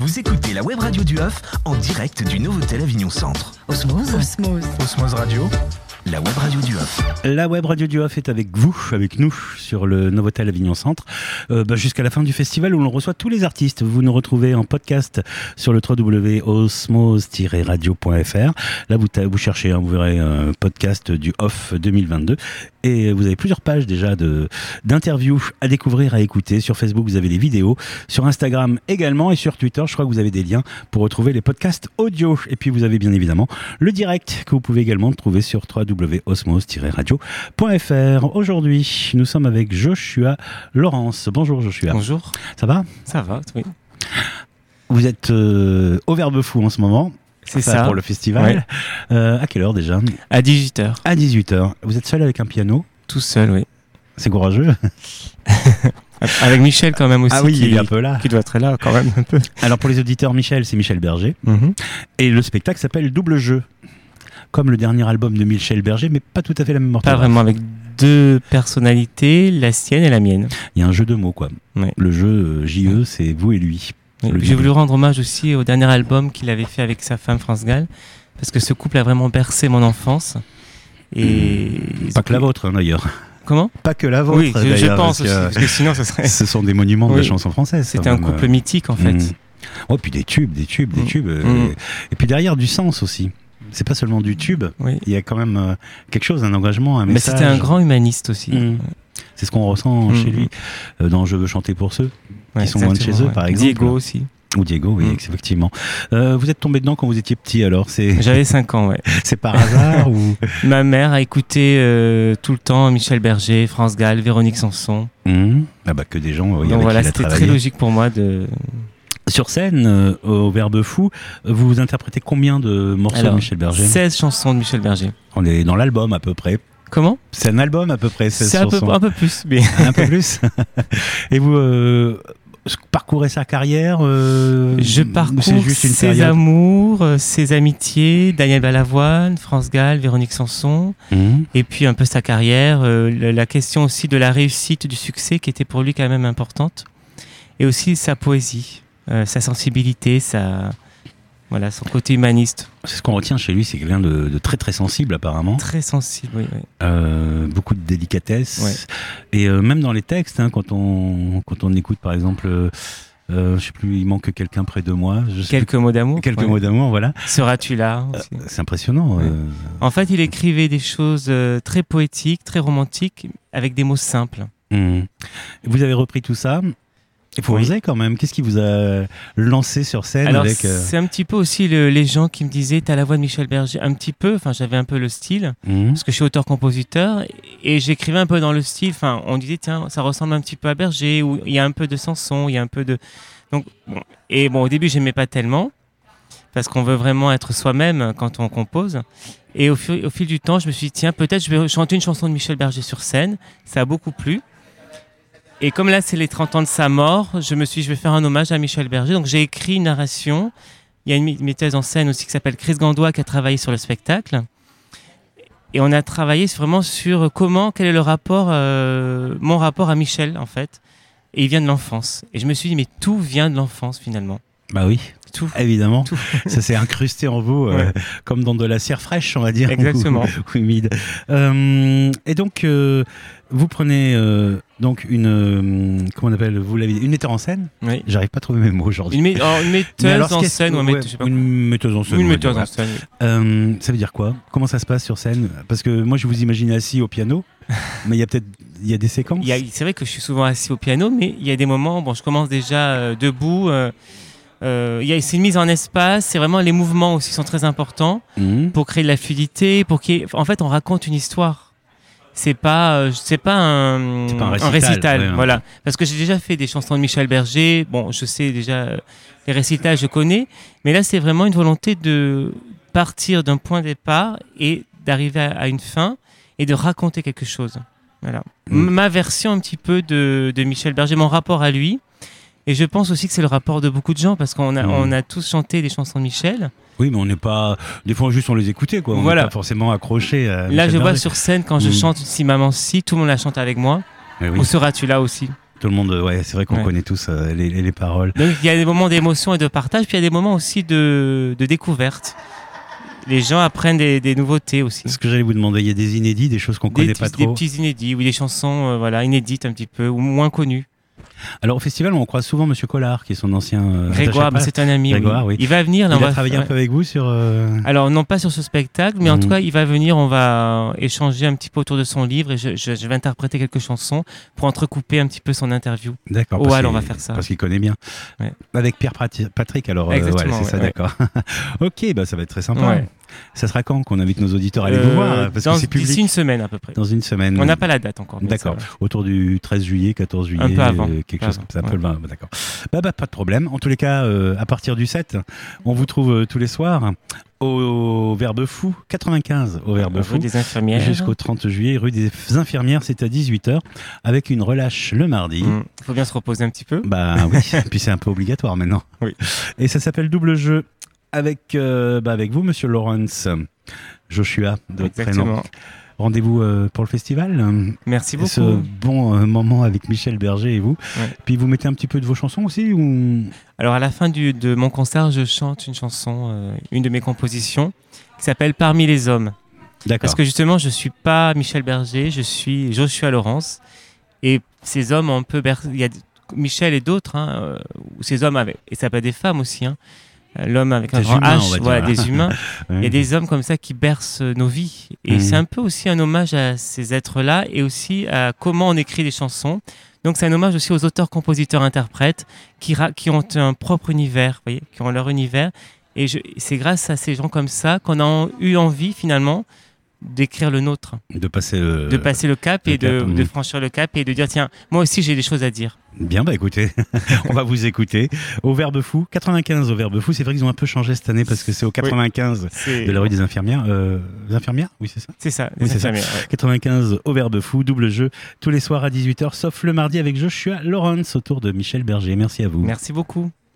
Vous écoutez la web radio du Off en direct du Novotel Avignon Centre. Osmose. Osmose Radio, la web radio du Off. La web radio du Off est avec vous, avec nous, sur le Novotel Avignon Centre, jusqu'à la fin du festival où l'on reçoit tous les artistes. Vous nous retrouvez en podcast sur le www.osmose-radio.fr. Là, vous cherchez, vous verrez un podcast du Off 2022. Et vous avez plusieurs pages déjà d'interviews à découvrir, à écouter. Sur Facebook, vous avez des vidéos. Sur Instagram également. Et sur Twitter, je crois que vous avez des liens pour retrouver les podcasts audio. Et puis, vous avez bien évidemment le direct que vous pouvez également trouver sur www.osmose-radio.fr. Aujourd'hui, nous sommes avec Joshua Laurence. Bonjour Joshua. Bonjour. Ça va ? Ça va, oui. Vous êtes au Verbe Fou en ce moment. C'est ça. Pour le festival. Ouais. À quelle heure déjà ? À 18h. À 18h. Vous êtes seul avec un piano ? Tout seul, oui. C'est courageux. Avec Michel quand même aussi. Ah oui, il est un peu là. Qui doit être là quand même un peu. Alors pour les auditeurs, Michel, c'est Michel Berger. Mm-hmm. Et le spectacle s'appelle Double Jeu. Comme le dernier album de Michel Berger, mais pas tout à fait la même orthographe. Pas vraiment, avec deux personnalités, la sienne et la mienne. Il y a un jeu de mots, quoi. Ouais. Le jeu JE, c'est vous et lui. Oui. J'ai voulu rendre hommage aussi au dernier album qu'il avait fait avec sa femme France Gall, parce que ce couple a vraiment bercé mon enfance. Et pas que la vôtre, d'ailleurs. Comment ? Pas que la vôtre. Oui, je pense aussi, parce que sinon ce serait... Ce sont des monuments de la chanson française. C'était un couple mythique, en fait. Oh, puis des tubes. Et puis derrière, du sens aussi. C'est pas seulement du tube, oui. Il y a quand même quelque chose, un engagement, un message. Mais c'était un grand humaniste aussi. C'est ce qu'on ressent chez lui, dans Je veux chanter pour ceux qui sont loin de chez eux, par exemple. Diego aussi. Ou Diego, oui, effectivement. Vous êtes tombé dedans quand vous étiez petit, alors J'avais 5 ans, ouais. C'est par hasard ou... Ma mère a écouté tout le temps Michel Berger, France Gall, Véronique Sanson. Ah bah que des gens donc voilà, c'était très logique pour moi de... Sur scène, au Verbe Fou, vous interprétez combien de morceaux de Michel Berger ? 16 chansons de Michel Berger. On est dans l'album à peu près. Comment ? C'est un album à peu près, 16 chansons. C'est un peu plus. Mais... Un peu plus. Et vous parcourez sa carrière Je parcours ses amours, ses amitiés, Daniel Balavoine, France Gall, Véronique Sanson, et puis un peu sa carrière, la question aussi de la réussite, du succès qui était pour lui quand même importante, et aussi sa poésie. Sa sensibilité, son côté humaniste. C'est ce qu'on retient chez lui, c'est quelqu'un de très très sensible apparemment. Très sensible, oui. Beaucoup de délicatesse. Ouais. Et même dans les textes, quand on écoute par exemple, je sais plus, il manque quelqu'un près de moi. Quelques mots d'amour. Quelques mots d'amour, voilà. Seras-tu là aussi. C'est impressionnant. Ouais. En fait, il écrivait des choses très poétiques, très romantiques, avec des mots simples. Vous avez repris tout ça. Il faut oser quand même. Qu'est-ce qui vous a lancé sur scène ? Alors, avec c'est un petit peu aussi les gens qui me disaient t'as la voix de Michel Berger. Un petit peu, j'avais un peu le style, parce que je suis auteur-compositeur, et j'écrivais un peu dans le style. On disait tiens, ça ressemble un petit peu à Berger, où il y a un peu de Sanson, il y a un peu de... Donc, au début, j'aimais pas tellement, parce qu'on veut vraiment être soi-même quand on compose. Et au fil du temps, je me suis dit tiens, peut-être je vais chanter une chanson de Michel Berger sur scène. Ça a beaucoup plu. Et comme là, c'est les 30 ans de sa mort, je me suis dit, je vais faire un hommage à Michel Berger. Donc, j'ai écrit une narration. Il y a une metteuse en scène aussi qui s'appelle Chris Gandois qui a travaillé sur le spectacle. Et on a travaillé vraiment sur quel est le rapport, mon rapport à Michel, en fait. Et il vient de l'enfance. Et je me suis dit, mais tout vient de l'enfance, finalement. Bah oui. Tout. Évidemment. Tout. Ça s'est incrusté en vous, comme dans de la cire fraîche, on va dire. Exactement. Ou humide. Et donc, vous prenez donc une metteur en scène. Oui. J'arrive pas à trouver mes mots aujourd'hui. Une metteuse en scène ou je sais pas. Une metteuse en scène. Une metteuse en scène. Ça veut dire quoi ? Comment ça se passe sur scène ? Parce que moi, je vous imagine assis au piano, mais il y a des séquences. C'est vrai que je suis souvent assis au piano, mais il y a des moments. Je commence déjà debout. C'est une mise en espace, c'est vraiment les mouvements aussi sont très importants pour créer de la fluidité, en fait on raconte une histoire. C'est pas un récital, voilà. Parce que j'ai déjà fait des chansons de Michel Berger, je sais déjà les récitals, je connais, mais là c'est vraiment une volonté de partir d'un point de départ et d'arriver à une fin et de raconter quelque chose. Voilà. Ma version un petit peu de Michel Berger, mon rapport à lui. Et je pense aussi que c'est le rapport de beaucoup de gens, parce qu'on a tous chanté des chansons de Michel. Oui, mais on n'est pas... Des fois, juste on les écoutait, quoi. On n'est pas forcément accroché à Michel Là, je vois Berger. sur scène, quand je chante Si Maman Si, tout le monde la chante avec moi. Oui. Où seras-tu là aussi ? Tout le monde, ouais, c'est vrai qu'on connaît tous les paroles. Donc il y a des moments d'émotion et de partage, puis il y a des moments aussi de découverte. Les gens apprennent des nouveautés aussi. Ce que j'allais vous demander, il y a des inédits, des choses qu'on connaît pas trop. Des petits inédits, ou des chansons inédites un petit peu, ou moins connues. Alors au festival, on croise souvent Monsieur Collard, qui est son ancien... Grégoire, c'est un ami. Grégoire, oui. Il va venir. Il va travailler un peu avec vous sur... Alors non pas sur ce spectacle, mais en tout cas il va venir, on va échanger un petit peu autour de son livre et je vais interpréter quelques chansons pour entrecouper un petit peu son interview. D'accord. On va faire ça. Parce qu'il connaît bien. Ouais. Avec Pierre Patrick, alors exactement, c'est ça, d'accord. Ok, bah ça va être très sympa. Ouais. Ça sera quand qu'on invite nos auditeurs à aller vous voir, parce que c'est public. D'ici une semaine à peu près. Dans une semaine. On n'a pas la date encore. D'accord. Autour du 13 juillet, 14 juillet. Un peu avant. Quelque chose comme ça. Un peu le 20, d'accord. Bah, pas de problème. En tous les cas, à partir du 7, on vous trouve tous les soirs au Verbe Fou, 95 au Verbe Fou. Rue des Infirmières. Jusqu'au 30 juillet, rue des Infirmières, c'est à 18h, avec une relâche le mardi. Il faut bien se reposer un petit peu. Bah oui, puis c'est un peu obligatoire maintenant. Oui. Et ça s'appelle Double Jeu. Avec vous, Monsieur Lawrence, Joshua, de votre prénom. Rendez-vous pour le festival. Merci beaucoup. Ce bon moment avec Michel Berger et vous. Ouais. Puis vous mettez un petit peu de vos chansons aussi ou... Alors à la fin de mon concert, je chante une chanson, une de mes compositions, qui s'appelle Parmi les hommes. D'accord. Parce que justement, je ne suis pas Michel Berger, je suis Joshua Lawrence. Et ces hommes ont un peu... Il y a Michel et d'autres, ou ces hommes avec... Et ça peut être des femmes aussi, l'homme avec un grand H, des humains. Il y a des hommes comme ça qui bercent nos vies. Et c'est un peu aussi un hommage à ces êtres-là et aussi à comment on écrit des chansons. Donc c'est un hommage aussi aux auteurs, compositeurs, interprètes qui ont un propre univers, vous voyez, qui ont leur univers. Et c'est grâce à ces gens comme ça qu'on a eu envie finalement d'écrire le nôtre. De passer le cap et de franchir le cap et de dire tiens, moi aussi j'ai des choses à dire. Bien, bah écoutez, on va vous écouter. Au Verbe Fou, 95 au Verbe Fou. C'est vrai qu'ils ont un peu changé cette année parce que c'est au 95 de la rue des Infirmières. Les Infirmières, oui, c'est ça. C'est ça, oui, c'est ça. Ouais. 95 au Verbe Fou, double jeu, tous les soirs à 18h, sauf le mardi avec Joshua Lawrence autour de Michel Berger. Merci à vous. Merci beaucoup.